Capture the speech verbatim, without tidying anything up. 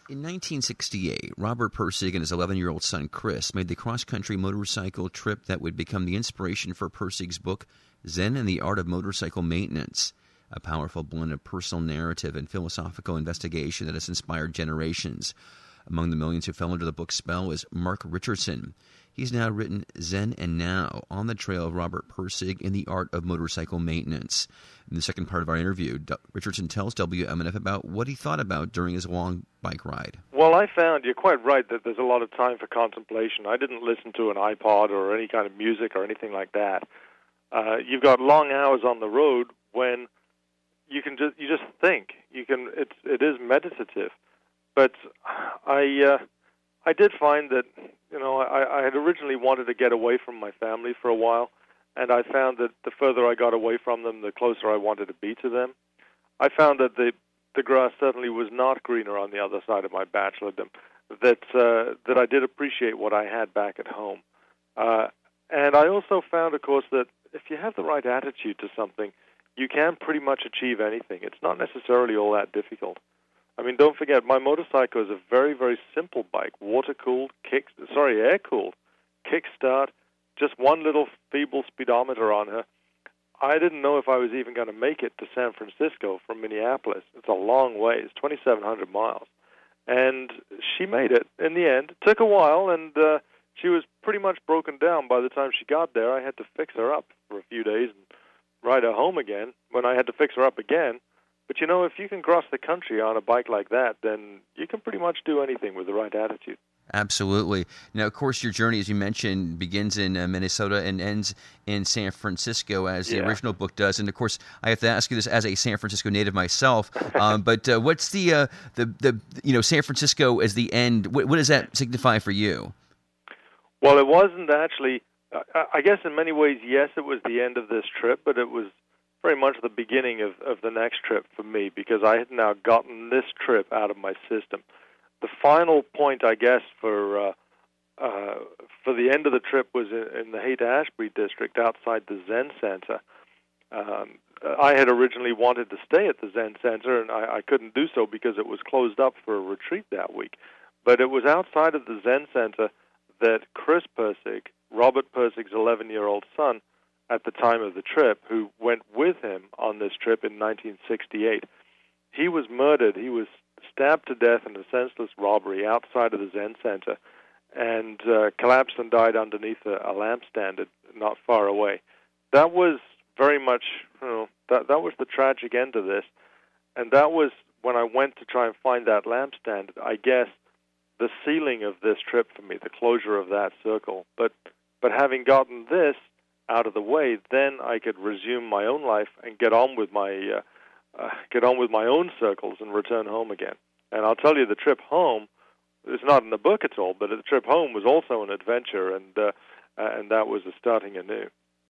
In nineteen sixty-eight, Robert Pirsig and his eleven-year-old son Chris made the cross-country motorcycle trip that would become the inspiration for Pirsig's book, Zen and the Art of Motorcycle Maintenance, a powerful blend of personal narrative and philosophical investigation that has inspired generations. Among the millions who fell under the book's spell is Mark Richardson. He's now written Zen and Now, On the Trail of Robert Pirsig in the Art of Motorcycle Maintenance. In the second part of our interview, D- Richardson tells W M N F about what he thought about during his long bike ride. Well, I found, you're quite right, that there's a lot of time for contemplation. I didn't listen to an iPod or any kind of music or anything like that. Uh, you've got long hours on the road when you can just you just think. You can it's it is meditative. But I uh, I did find that, you know, I, I had originally wanted to get away from my family for a while, and I found that the further I got away from them, the closer I wanted to be to them. I found that the the grass certainly was not greener on the other side of my bachelordom, that uh, that I did appreciate what I had back at home. Uh, and I also found, of course, that if you have the right attitude to something, you can pretty much achieve anything. It's not necessarily all that difficult. I mean, don't forget, my motorcycle is a very, very simple bike, water-cooled, kick, sorry, air-cooled, kickstart, just one little feeble speedometer on her. I didn't know if I was even going to make it to San Francisco from Minneapolis. It's a long way. It's twenty-seven hundred miles. And she made it in the end. It took a while, and uh, she was pretty much broken down by the time she got there. I had to fix her up for a few days and ride her home again when I had to fix her up again. But, you know, if you can cross the country on a bike like that, then you can pretty much do anything with the right attitude. Absolutely. Now, of course, your journey, as you mentioned, begins in uh, Minnesota and ends in San Francisco, as the yeah. original book does. And, of course, I have to ask you this as a San Francisco native myself. Um, but uh, what's the, uh, the, the, you know, San Francisco as the end? What, what does that signify for you? Well, it wasn't actually, I, I guess in many ways, yes, it was the end of this trip, but it was very much the beginning of, of the next trip for me, because I had now gotten this trip out of my system. The final point, I guess, for uh, uh, for the end of the trip was in, in the Haight-Ashbury district outside the Zen Center. Um, I had originally wanted to stay at the Zen Center, and I, I couldn't do so because it was closed up for a retreat that week. But it was outside of the Zen Center that Chris Pirsig, Robert Pirsig's eleven-year-old son, at the time of the trip, who went with him on this trip in nineteen sixty-eight. He was murdered. He was stabbed to death in a senseless robbery outside of the Zen Center and uh, collapsed and died underneath a, a lampstand not far away. That was very much, you know, that, that was the tragic end of this. And that was when I went to try and find that lampstand, I guess, the sealing of this trip for me, the closure of that circle. But but having gotten this out of the way, then I could resume my own life and get on with my uh, uh, get on with my own circles and return home again. And I'll tell you, the trip home is not in the book at all, but the trip home was also an adventure, and uh, and that was a starting anew.